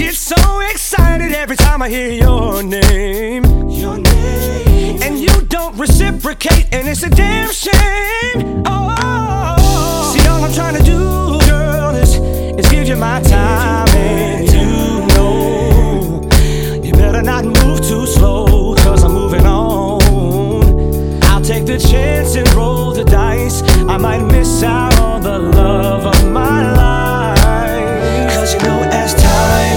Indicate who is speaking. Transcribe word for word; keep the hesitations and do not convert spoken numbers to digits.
Speaker 1: get so excited every time I hear your name. Your name. And you don't reciprocate, and it's a damn shame. Oh, see, all I'm trying to do, girl, is, is give you my time. And you know you better not move too slow, cause I'm moving on. I'll take the chance and roll the dice. I might miss out on the love of my life.